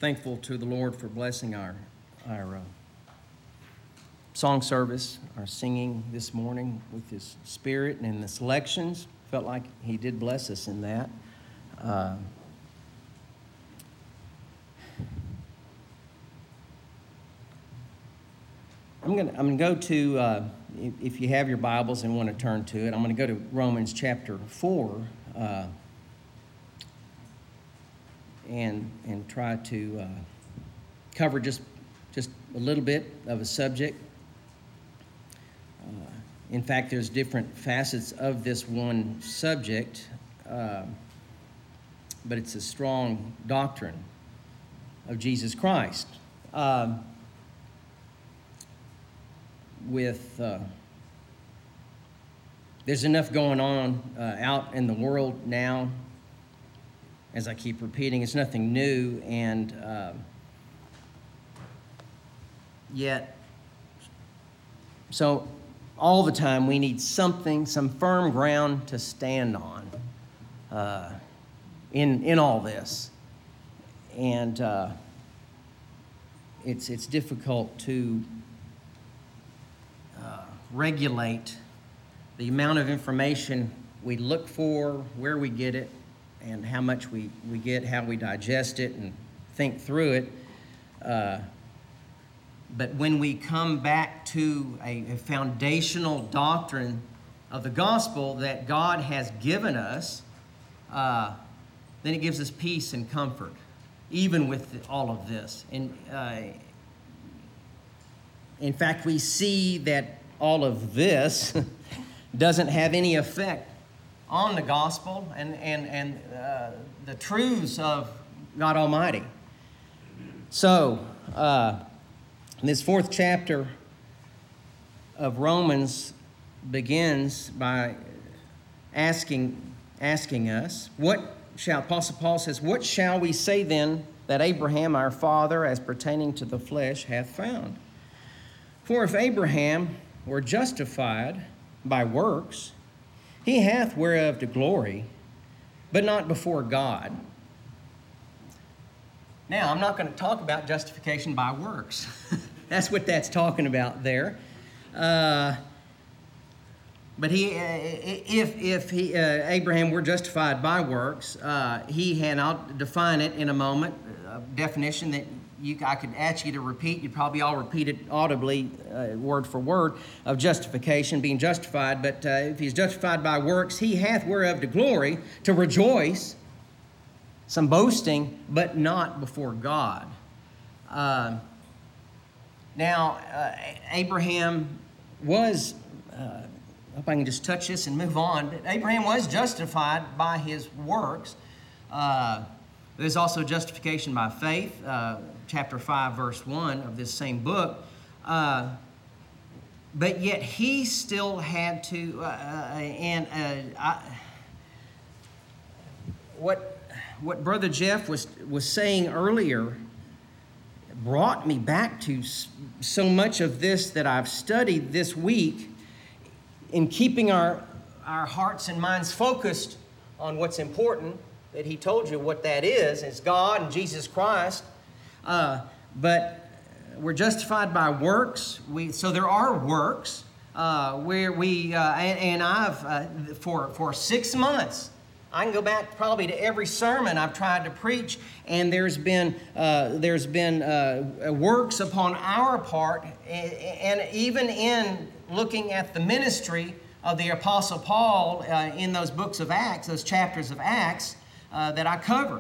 thankful to the Lord for blessing our song service, our singing this morning with His Spirit and in the selections. Felt like He did bless us in that. I'm gonna go to, if you have your Bibles and want to turn to it, I'm going to go to Romans chapter 4 and try to cover just a little bit of a subject. In fact, there's different facets of this one subject, but it's a strong doctrine of Jesus Christ. There's enough going on out in the world now. As I keep repeating, it's nothing new, and yet, so all the time we need something, some firm ground to stand on in all this, and it's difficult to regulate the amount of information we look for, where we get it, and how much we get, how we digest it and think through it. But when we come back to a foundational doctrine of the gospel that God has given us, then it gives us peace and comfort, even with all of this. And in fact, we see that all of this doesn't have any effect on the gospel and the truths of God Almighty. So, this fourth chapter of Romans begins by asking us, Apostle Paul says, "What shall we say then that Abraham our father, as pertaining to the flesh, hath found? For if Abraham were justified by works, he hath whereof to glory, but not before God." Now, I'm not going to talk about justification by works. That's what that's talking about there. But if Abraham were justified by works, and I'll define it in a moment, a definition that I could ask you to repeat. You'd probably all repeat it audibly, word for word, of justification, being justified. But if he's justified by works, he hath whereof to glory, to rejoice, some boasting, but not before God. Now, Abraham was, I hope I can just touch this and move on, but Abraham was justified by his works. There's also justification by faith, chapter 5, verse 1 of this same book. But yet he still had to, what Brother Jeff was saying earlier brought me back to so much of this that I've studied this week in keeping our hearts and minds focused on what's important, that he told you what that is. It's God and Jesus Christ. But we're justified by works. So there are works where I've for 6 months, I can go back probably to every sermon I've tried to preach, and there's been works upon our part, and even in looking at the ministry of the Apostle Paul in those books of Acts, those chapters of Acts that I covered.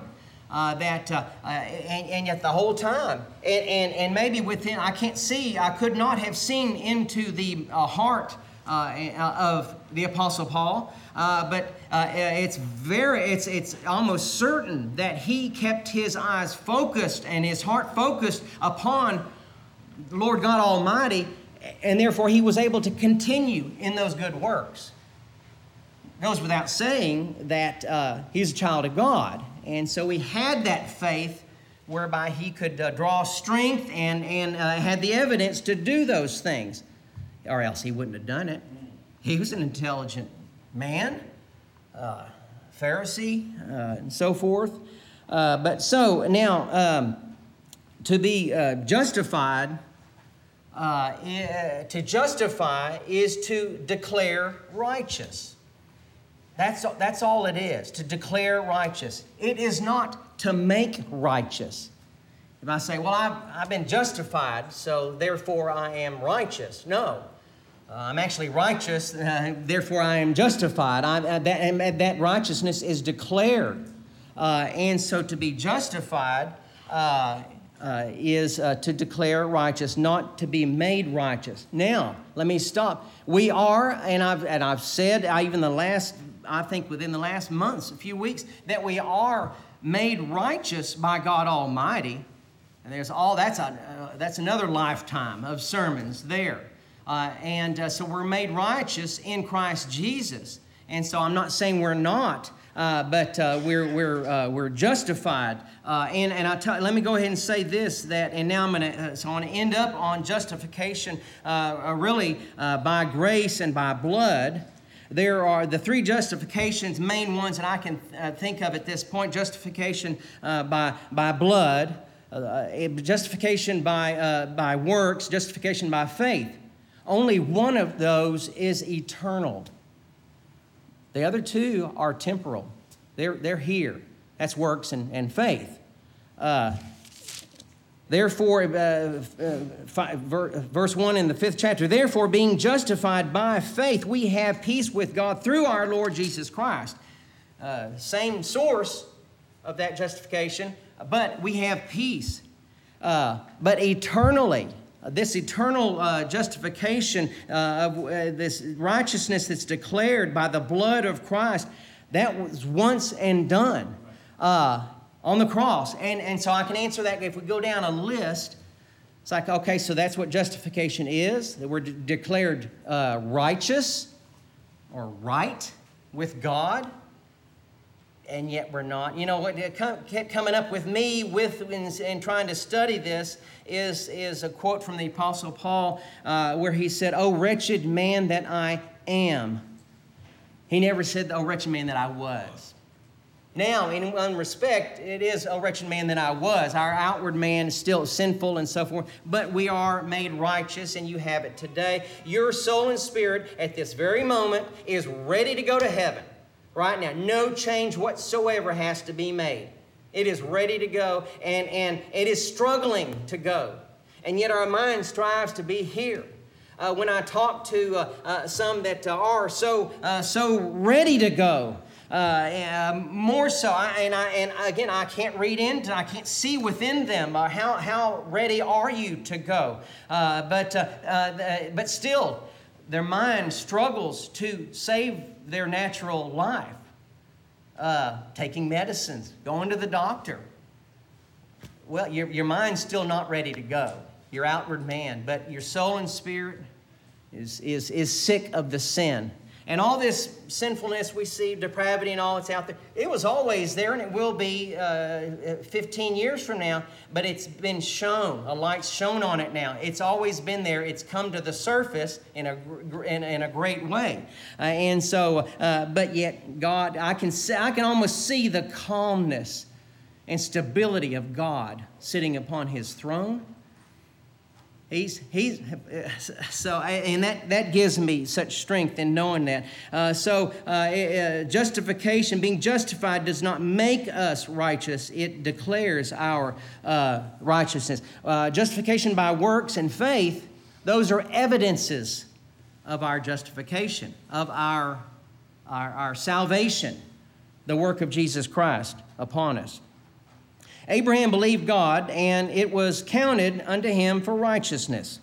And yet the whole time, and maybe within, I could not have seen into the heart of the Apostle Paul, but it's almost certain that he kept his eyes focused and his heart focused upon the Lord God Almighty, and therefore he was able to continue in those good works. It goes without saying that he's a child of God. And so he had that faith whereby he could draw strength and had the evidence to do those things, or else he wouldn't have done it. He was an intelligent man, Pharisee, and so forth. But so now To be justified, to justify is to declare righteous. That's all it is, to declare righteous. It is not to make righteous. If I say, well, I've been justified, so therefore I am righteous. No, I'm actually righteous, therefore I am justified. That righteousness is declared. And so to be justified is to declare righteous, not to be made righteous. Now, let me stop. We are, and I've said even I think within the last months, a few weeks, that we are made righteous by God Almighty. And that's another lifetime of sermons there. So we're made righteous in Christ Jesus. And so I'm not saying we're not, but we're justified. Let me go ahead and say this, and now I'm going to end up on justification really by grace and by blood. There are the three justifications, main ones that I can think of at this point: justification by blood, justification by works, justification by faith. Only one of those is eternal. The other two are temporal. They're here. That's works and faith. Therefore, verse 1 in the 5th chapter, therefore, being justified by faith, we have peace with God through our Lord Jesus Christ. Same source of that justification, but we have peace. But eternally, this eternal justification of this righteousness that's declared by the blood of Christ, that was once and done on the cross. And so I can answer that if we go down a list. It's like, okay, so that's what justification is. That we're declared righteous or right with God, and yet we're not. You know, what kept coming up with me in trying to study this is a quote from the Apostle Paul where he said, "Oh, wretched man that I am." He never said, "Oh, wretched man that I was." Now, in one respect, it is, "Oh, wretched man that I was." Our outward man is still sinful and so forth, but we are made righteous, and you have it today. Your soul and spirit at this very moment is ready to go to heaven. Right now, no change whatsoever has to be made. It is ready to go, and it is struggling to go. And yet our mind strives to be here. When I talk to some that are so ready to go, more so, again, I can't read into, I can't see within them how ready are you to go. But still, their mind struggles to save their natural life. Taking medicines, going to the doctor. Well, your mind's still not ready to go. Your outward man, but your soul and spirit is sick of the sin. And all this sinfulness we see, depravity and all that's out there, it was always there, and it will be 15 years from now, but it's been shown. A light's shone on it now. It's always been there. It's come to the surface in a great way. But yet God, I can almost see the calmness and stability of God sitting upon His throne. That gives me such strength in knowing that. Justification, being justified, does not make us righteous. It declares our righteousness. Justification by works and faith, those are evidences of our justification, of our salvation, the work of Jesus Christ upon us. Abraham believed God, and it was counted unto him for righteousness.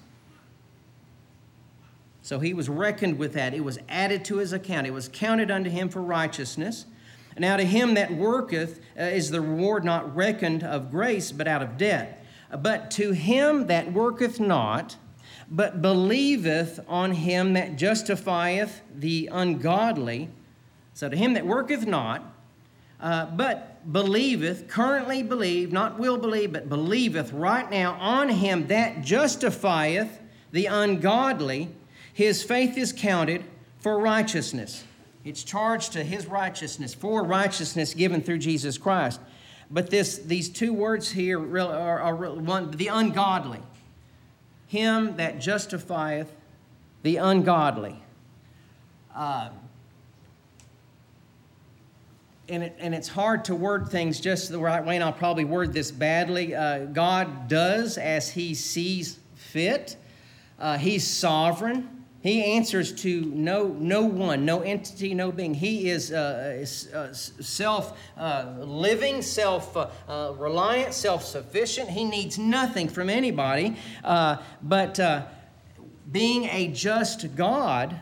So he was reckoned with that. It was added to his account. It was counted unto him for righteousness. Now to him that worketh is the reward not reckoned of grace, but out of debt. But to him that worketh not, but believeth on him that justifieth the ungodly. So to him that worketh not, but believeth, currently believe, not will believe, but believeth right now on him that justifieth the ungodly, his faith is counted for righteousness. It's charged to his righteousness, for righteousness given through Jesus Christ. But these two words here are one, the ungodly. Him that justifieth the ungodly. And it's hard to word things just the right way, and I'll probably word this badly. God does as He sees fit. He's sovereign. He answers to no one, no entity, no being. He is self-living, self-reliant, self-sufficient. He needs nothing from anybody. But being a just God,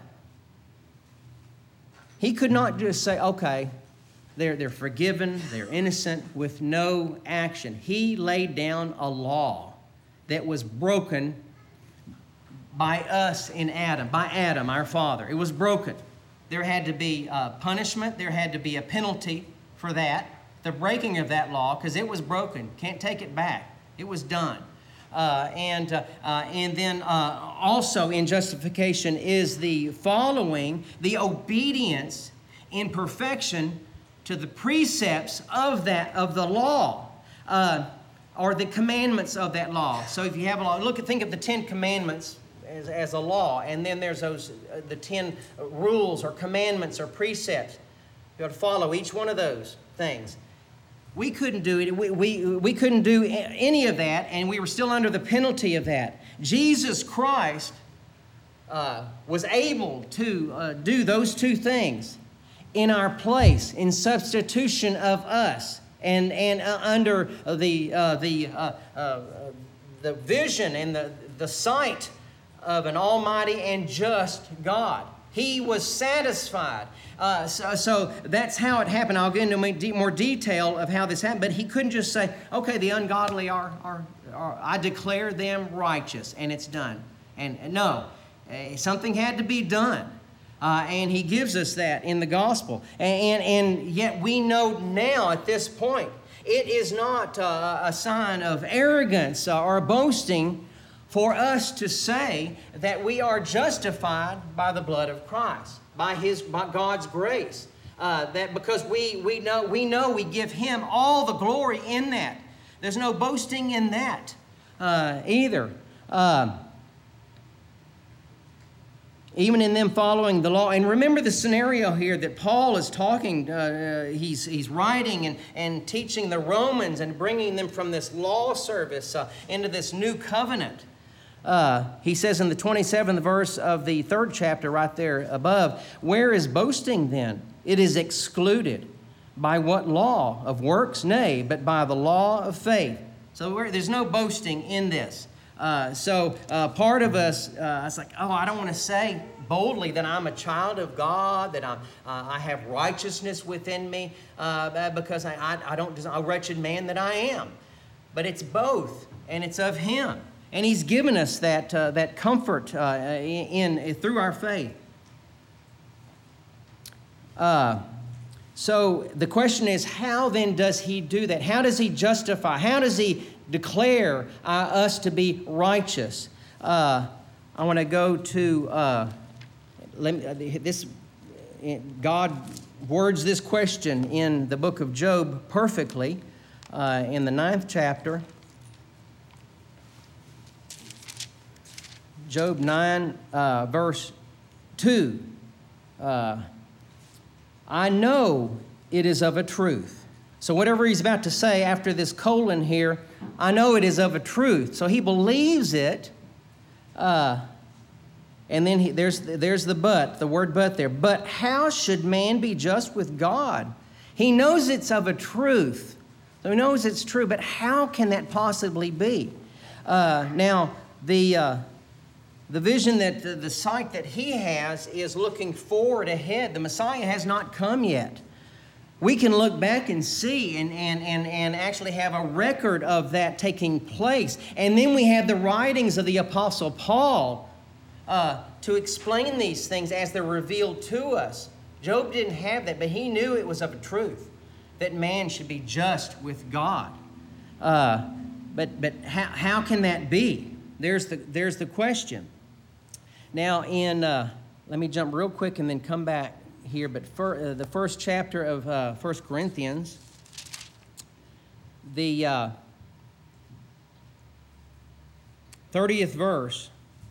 He could not just say, okay, they're forgiven, they're innocent, with no action. He laid down a law that was broken by us in Adam, by Adam, our father. It was broken. There had to be punishment. There had to be a penalty for that, the breaking of that law, because it was broken. Can't take it back. It was done. And then also in justification is the following, the obedience in perfection to the precepts of the law, or the commandments of that law. So if you have a law, think of the 10 Commandments as a law, and then there's the 10 rules or commandments or precepts. You have to follow each one of those things. We couldn't do it. We couldn't do any of that, and we were still under the penalty of that. Jesus Christ was able to do those two things in our place, in substitution of us, and under the vision and the sight of an almighty and just God. He was satisfied. So that's how it happened. I'll get into more detail of how this happened. But He couldn't just say, okay, the ungodly are I declare them righteous, and it's done. And no, something had to be done. And He gives us that in the gospel. And yet we know now at this point, it is not a sign of arrogance or boasting for us to say that we are justified by the blood of Christ, by God's grace. That because we know we give Him all the glory in that. There's no boasting in that either. Even in them following the law. And remember the scenario here that Paul is talking, he's writing and teaching the Romans and bringing them from this law service into this new covenant. He says in the 27th verse of the 3rd chapter right there above, where is boasting then? It is excluded. By what law? Of works? Nay, but by the law of faith. So there's no boasting in this. So part of us, it's like, I don't want to say boldly that I'm a child of God, that I have righteousness within me, because I don't, a wretched man that I am. But it's both, and it's of Him. And He's given us that comfort through our faith. So the question is, how then does He do that? How does He justify? How does He declare us to be righteous? I want to go to this. God words this question in the book of Job perfectly in the 9th chapter. Job 9, verse 2. I know it is of a truth. So whatever he's about to say after this colon here, I know it is of a truth. So he believes it. And then there's the but, the word but there. But how should man be just with God? He knows it's of a truth. So he knows it's true, but how can that possibly be? Now, the vision that the sight that he has is looking forward ahead. The Messiah has not come yet. We can look back and see and actually have a record of that taking place. And then we have the writings of the Apostle Paul to explain these things as they're revealed to us. Job didn't have that, but he knew it was of a truth that man should be just with God. But how can that be? There's the question. Now, let me jump real quick and then come back here. But the first chapter of 1 Corinthians, the 30th verse.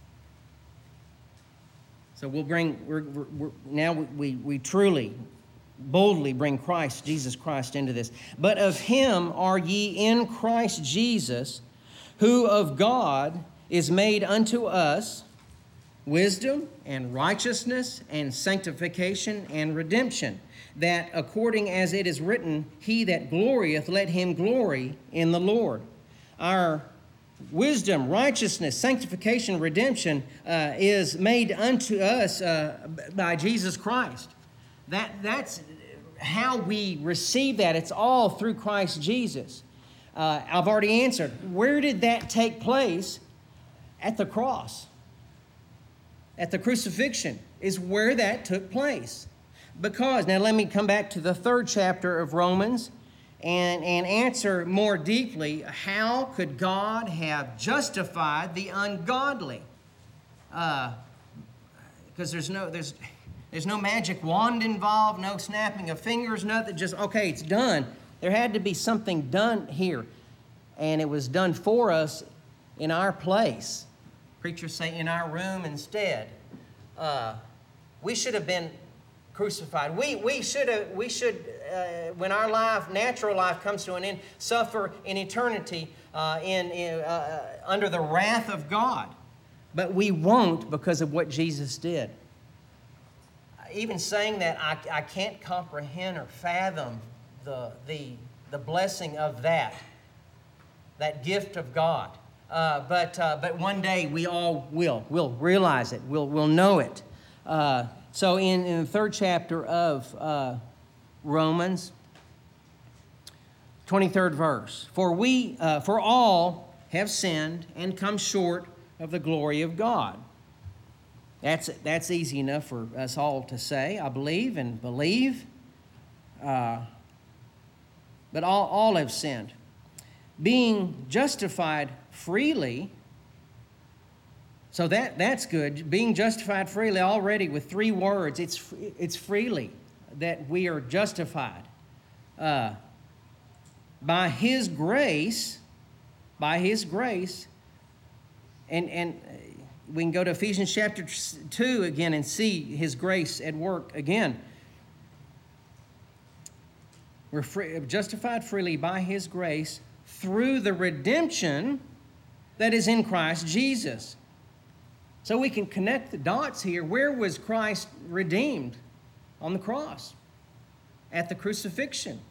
So we'll bring, now we truly, boldly bring Christ, Jesus Christ, into this. But of him are ye in Christ Jesus, who of God is made unto us wisdom and righteousness and sanctification and redemption, that according as it is written, he that glorieth, let him glory in the Lord. Our wisdom, righteousness, sanctification, redemption is made unto us by Jesus Christ. That's how we receive that. It's all through Christ Jesus. I've already answered. Where did that take place? At the cross. At the crucifixion is where that took place. Because, now let me come back to the 3rd chapter of Romans and answer more deeply, how could God have justified the ungodly? Because there's no magic wand involved, no snapping of fingers, nothing, just, okay, it's done. There had to be something done here, and it was done for us in our place. Preachers say in our room instead. We should have been crucified. We should, when our natural life comes to an end, suffer in eternity under the wrath of God. But we won't because of what Jesus did. Even saying that, I can't comprehend or fathom the blessing of that gift of God. But one day we all will. We'll realize it. We'll know it. So in the 3rd chapter of Romans, 23rd verse, for all have sinned and come short of the glory of God. That's easy enough for us all to say, I believe and believe. But all have sinned. Being justified freely, so that's good. Being justified freely already with 3 words. It's freely that we are justified. By His grace, and we can go to Ephesians chapter 2 again and see His grace at work again. We're justified freely by His grace through the redemption that is in Christ Jesus. So we can connect the dots here. Where was Christ redeemed? On the cross, at the crucifixion.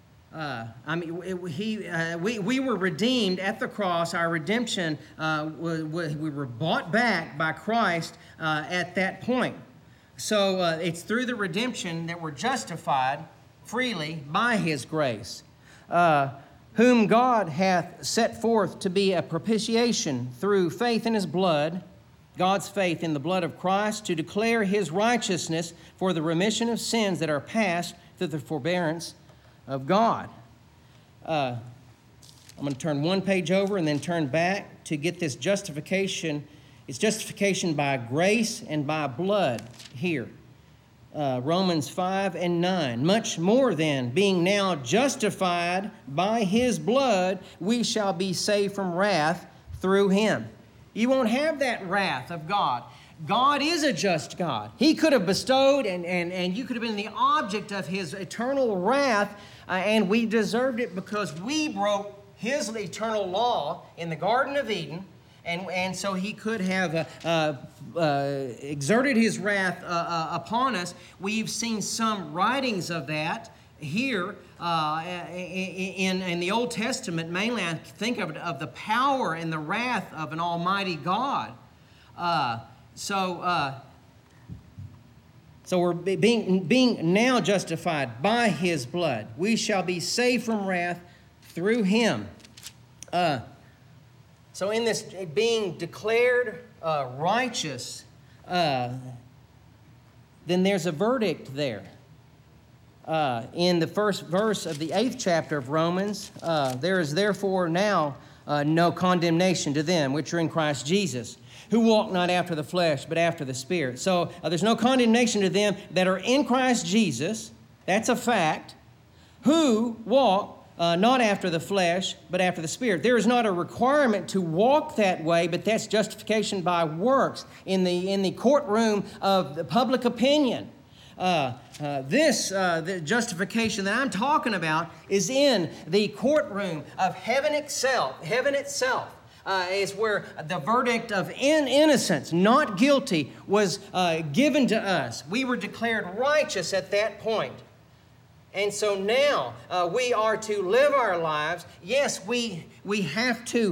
We were redeemed at the cross. Our redemption, we were bought back by Christ at that point. So it's through the redemption that we're justified freely by His grace, whom God hath set forth to be a propitiation through faith in His blood, God's faith in the blood of Christ, to declare His righteousness for the remission of sins that are past through the forbearance of God. I'm going to turn one page over and then turn back to get this justification. It's justification by grace and by blood here. Romans 5 and 9. Much more then, being now justified by His blood, we shall be saved from wrath through Him. You won't have that wrath of God. God is a just God. He could have bestowed and you could have been the object of His eternal wrath, and we deserved it because we broke His eternal law in the Garden of Eden, and so He could have exerted His wrath upon us. We've seen some writings of that here in the Old Testament. Mainly I think of the power and the wrath of an almighty God. So we're being now justified by His blood. We shall be saved from wrath through Him. So in this being declared righteous, then there's a verdict there. In the first verse of the 8th chapter of Romans, there is therefore now no condemnation to them which are in Christ Jesus, who walk not after the flesh, but after the Spirit. So there's no condemnation to them that are in Christ Jesus. That's a fact. Who walk not after the flesh, but after the Spirit. There is not a requirement to walk that way, but that's justification by works in the courtroom of the public opinion. The justification that I'm talking about is in the courtroom of heaven itself. Heaven itself is where the verdict of innocence, not guilty, was given to us. We were declared righteous at that point. And so now we are to live our lives. Yes, we have to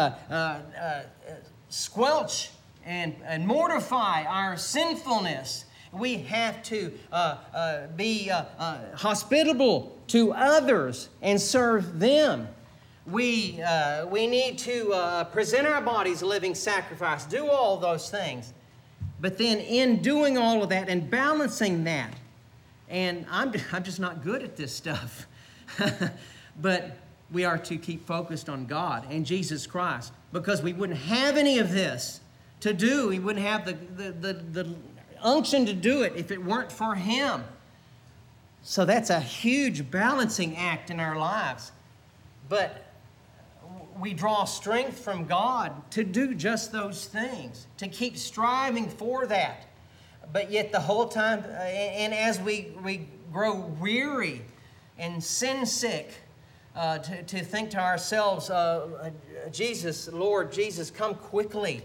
squelch and mortify our sinfulness. We have to be hospitable to others and serve them. We need to present our bodies a living sacrifice, do all those things. But then in doing all of that and balancing that, and I'm just not good at this stuff, but we are to keep focused on God and Jesus Christ, because we wouldn't have any of this to do. We wouldn't have the unction to do it if it weren't for Him. So that's a huge balancing act in our lives. But we draw strength from God to do just those things, to keep striving for that. But yet the whole time, and as we grow weary and sin sick, to think to ourselves, Jesus, Lord Jesus, come quickly.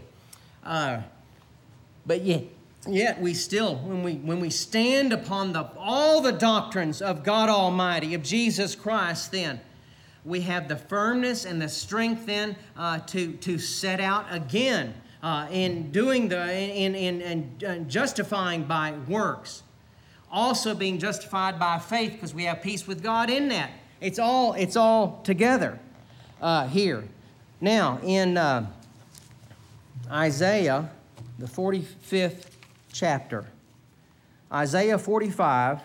But yet we still, when we stand upon all the doctrines of God Almighty, of Jesus Christ, then we have the firmness and the strength then to set out again in doing in justifying by works, also being justified by faith, because we have peace with God in that. It's all together here. Now in Isaiah, the 45th chapter, Isaiah 45.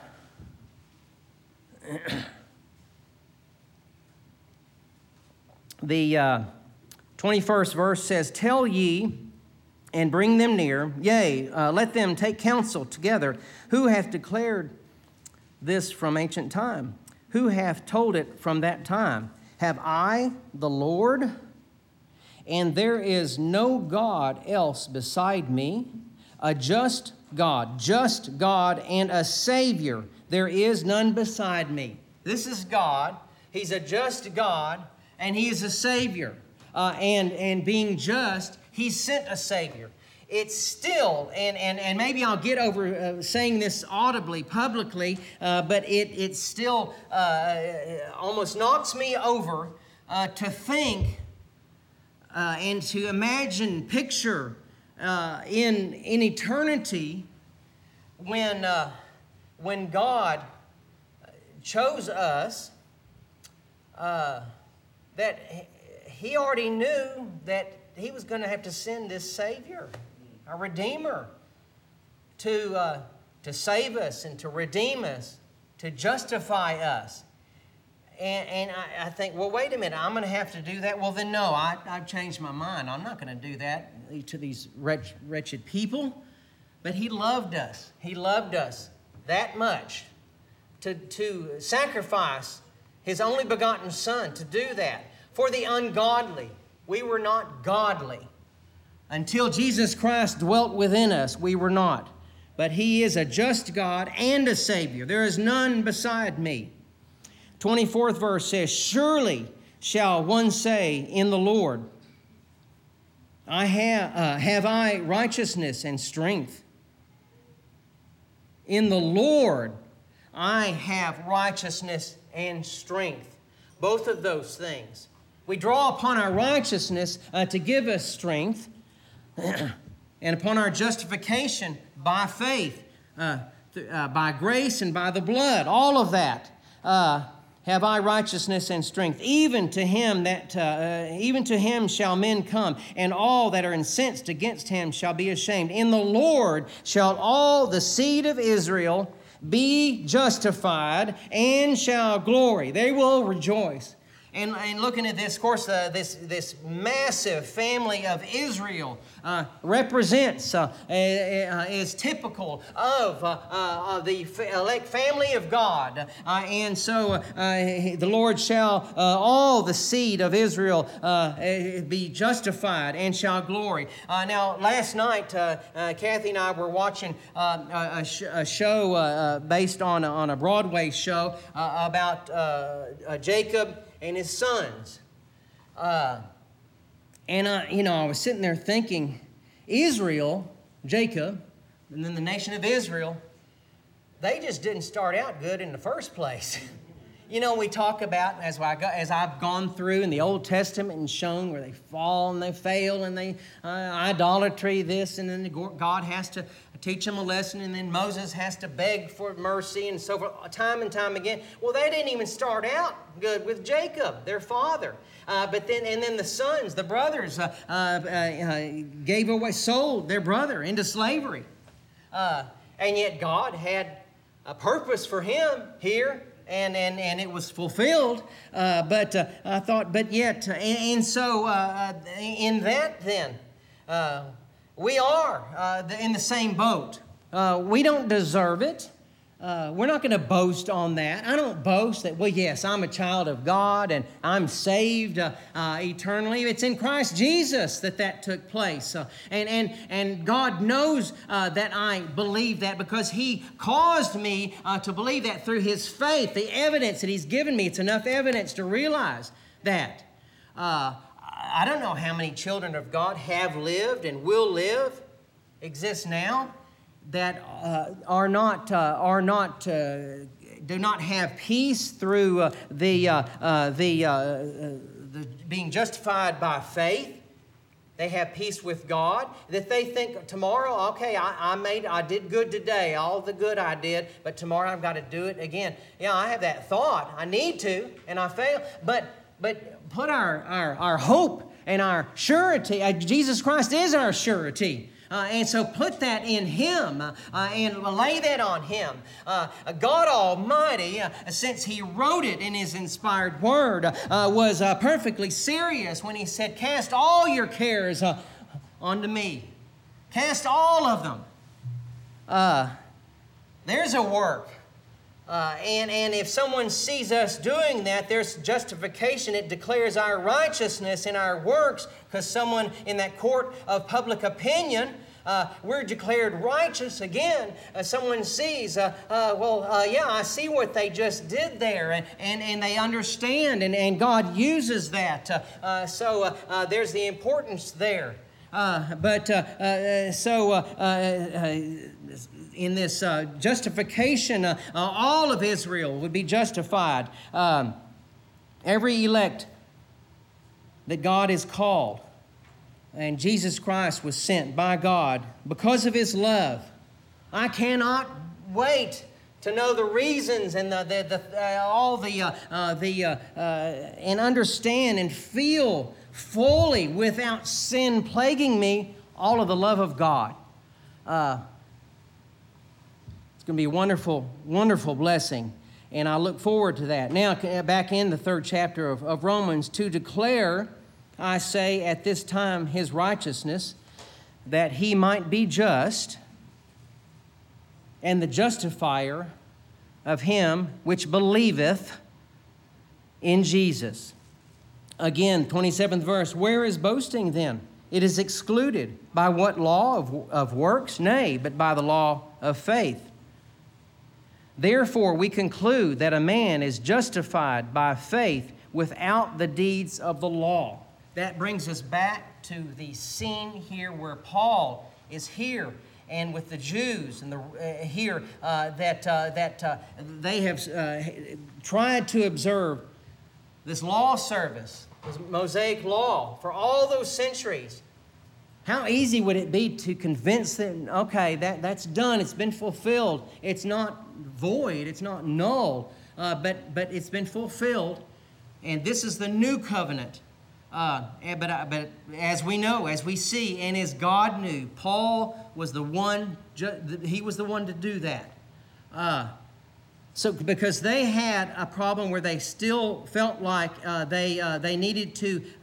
The 21st verse says, "Tell ye and bring them near, yea, let them take counsel together. Who hath declared this from ancient time? Who hath told it from that time? Have I the Lord? And there is no God else beside me, a just God and a Savior. There is none beside me." This is God. He's a just God, and He is a Savior. And being just, He sent a Savior. It's still, and maybe I'll get over saying this audibly, publicly, but it still almost knocks me over to think and to imagine, picture in eternity when God chose us, that He already knew that He was going to have to send this Savior, a Redeemer, to save us and to redeem us, to justify us. And I think, well, wait a minute, I'm going to have to do that? Well, then no, I've changed my mind. I'm not going to do that to these wretched people. But He loved us. He loved us that much to sacrifice His only begotten Son to do that. For the ungodly, we were not godly. Until Jesus Christ dwelt within us, we were not. But He is a just God and a Savior. There is none beside me. 24th verse says, "Surely shall one say in the Lord, have I righteousness and strength? In the Lord I have righteousness and strength." Both of those things. We draw upon our righteousness to give us strength, and upon our justification by faith, by grace and by the blood. All of that. Have I righteousness and strength? Even to him shall men come, and all that are incensed against Him shall be ashamed. In the Lord shall all the seed of Israel be justified and shall glory. They will rejoice. And looking at this, of course, this massive family of Israel represents, is typical of the elect family of God. And so the Lord shall, all the seed of Israel be justified and shall glory. Now, last night, Kathy and I were watching a show based on a Broadway show about Jacob and his sons. I was sitting there thinking, Israel, Jacob, and then the nation of Israel, they just didn't start out good in the first place. We talk about, as I've gone through in the Old Testament and shown where they fall and they fail and they idolatry this, and then God has to teach them a lesson, and then Moses has to beg for mercy and so forth, time and time again. Well, they didn't even start out good with Jacob, their father. But then the sons, the brothers, sold their brother into slavery. And yet God had a purpose for him here. And it was fulfilled, but I thought, but yet, in that then, we are in the same boat. We don't deserve it. We're not going to boast on that. I don't boast that, well, yes, I'm a child of God and I'm saved eternally. It's in Christ Jesus that took place. And God knows that I believe that because He caused me to believe that through His faith. The evidence that He's given me, it's enough evidence to realize that. I don't know how many children of God have lived and will live, exist now, that do not have peace through the being justified by faith. They have peace with God. That they think tomorrow, okay, I did good today, all the good I did, but tomorrow I've got to do it again. Yeah, I have that thought. I need to, and I fail. But put our hope and our surety. Jesus Christ is our surety. And so put that in Him and lay that on Him. God Almighty, since He wrote it in His inspired Word, was perfectly serious when He said, cast all your cares onto me. Cast all of them. There's a work. And if someone sees us doing that, there's justification. It declares our righteousness in our works, because someone in that court of public opinion, we're declared righteous again. Someone sees, I see what they just did there, and they understand, and God uses that. So there's the importance there. In this justification, all of Israel would be justified. Every elect that God has called, and Jesus Christ was sent by God because of His love. I cannot wait to know the reasons and and understand and feel fully, without sin plaguing me, all of the love of God. It's going to be a wonderful, wonderful blessing, and I look forward to that. Now, back in the 3rd chapter of Romans, to declare, I say, at this time His righteousness, that He might be just and the justifier of him which believeth in Jesus. Again, 27th verse, where is boasting then? It is excluded. By what law of works? Nay, but by the law of faith. Therefore, we conclude that a man is justified by faith without the deeds of the law. That brings us back to the scene here where Paul is here, and with the Jews and they have tried to observe this law service, this Mosaic law, for all those centuries. How easy would it be to convince them, okay, that's done, it's been fulfilled, it's not void, it's not null, but it's been fulfilled, and this is the new covenant. But as we know, as we see, and as God knew, Paul was the one, he was the one to do that. So, because they had a problem where they still felt like they needed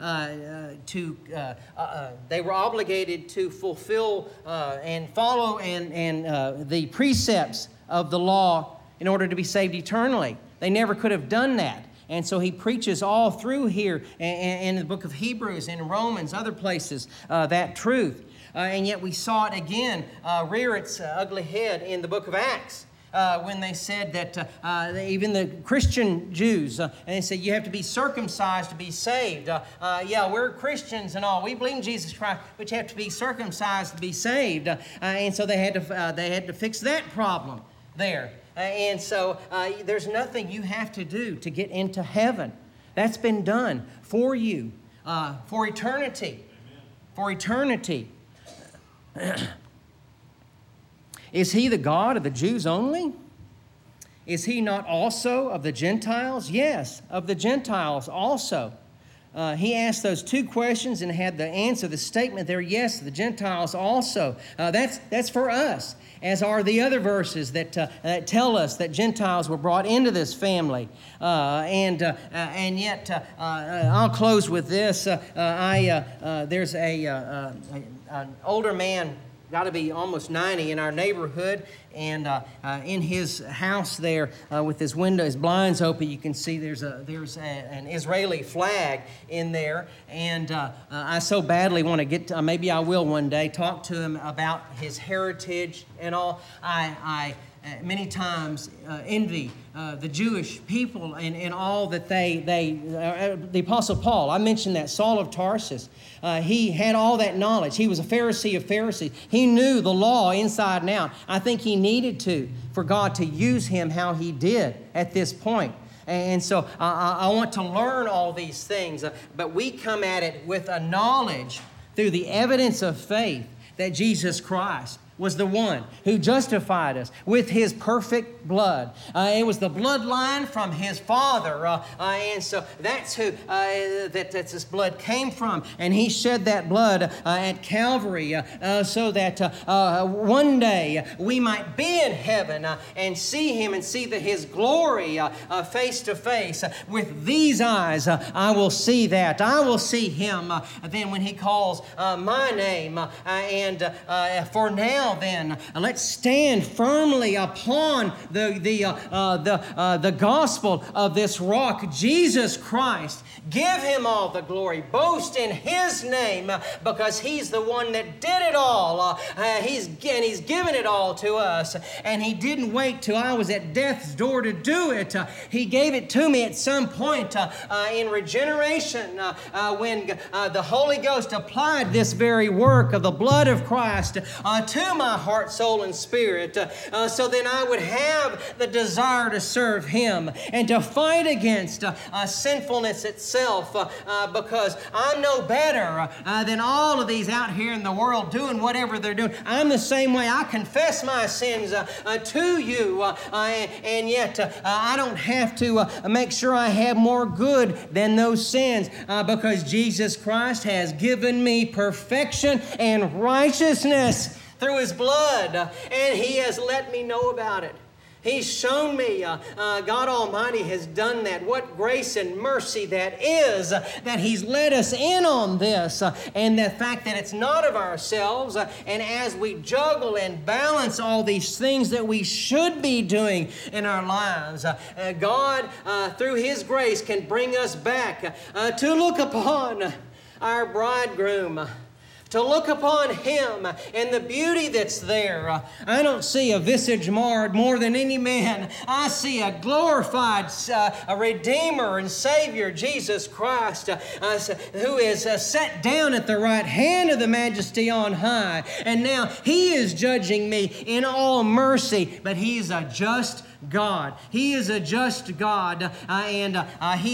they were obligated to fulfill and follow and the precepts of the law in order to be saved eternally. They never could have done that. And so he preaches all through here in the book of Hebrews, in Romans, other places, that truth. And yet we saw it again rear its ugly head in the book of Acts. When they said that even the Christian Jews, and they said you have to be circumcised to be saved. Yeah, we're Christians and all. We believe in Jesus Christ, but you have to be circumcised to be saved. And so they had to fix that problem there. And so there's nothing you have to do to get into heaven. That's been done for you for eternity. Amen. For eternity. Is he the God of the Jews only? Is he not also of the Gentiles? Yes, of the Gentiles also. He asked those two questions and had the answer, the statement there, yes, the Gentiles also. That's for us, as are the other verses that tell us that Gentiles were brought into this family. And yet, I'll close with this. There's an older man, got to be almost 90, in our neighborhood, and in his house there, with his window, his blinds open, you can see there's an Israeli flag in there, and I so badly want to get to, maybe I will one day, talk to him about his heritage and all. I many times envy the Jewish people and all that the Apostle Paul, I mentioned that, Saul of Tarsus, he had all that knowledge. He was a Pharisee of Pharisees. He knew the law inside and out. I think he needed to, for God to use him how he did at this point. And so I want to learn all these things, but we come at it with a knowledge through the evidence of faith that Jesus Christ was the one who justified us with his perfect blood. It was the bloodline from his father. And so that's who that this blood came from. And he shed that blood at Calvary so that one day we might be in heaven and see him and see his glory face to face. With these eyes, I will see that. I will see him then when he calls my name. And for now, then, let's stand firmly upon the gospel of this rock, Jesus Christ. Give him all the glory. Boast in his name, because he's the one that did it all. He's given it all to us. And he didn't wait till I was at death's door to do it. He gave it to me at some point in regeneration when the Holy Ghost applied this very work of the blood of Christ to my heart, soul, and spirit, so then I would have the desire to serve him and to fight against sinfulness itself, because I'm no better than all of these out here in the world doing whatever they're doing. I'm the same way. I confess my sins to you, and yet I don't have to make sure I have more good than those sins, because Jesus Christ has given me perfection and righteousness through his blood, and he has let me know about it. He's shown me, God Almighty has done that. What grace and mercy that is, that he's led us in on this, and the fact that it's not of ourselves, and as we juggle and balance all these things that we should be doing in our lives, God, through his grace, can bring us back to look upon our bridegroom, to look upon him and the beauty that's there. I don't see a visage marred more than any man. I see a glorified a Redeemer and Savior, Jesus Christ, who is set down at the right hand of the Majesty on high. And now he is judging me in all mercy, but he is a just God. He is a just God, and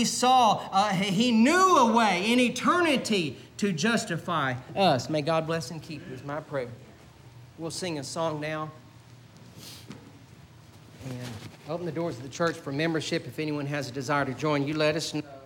he knew a way in eternity to justify us. May God bless and keep you is my prayer. We'll sing a song now and open the doors of the church for membership. If anyone has a desire to join, you let us know.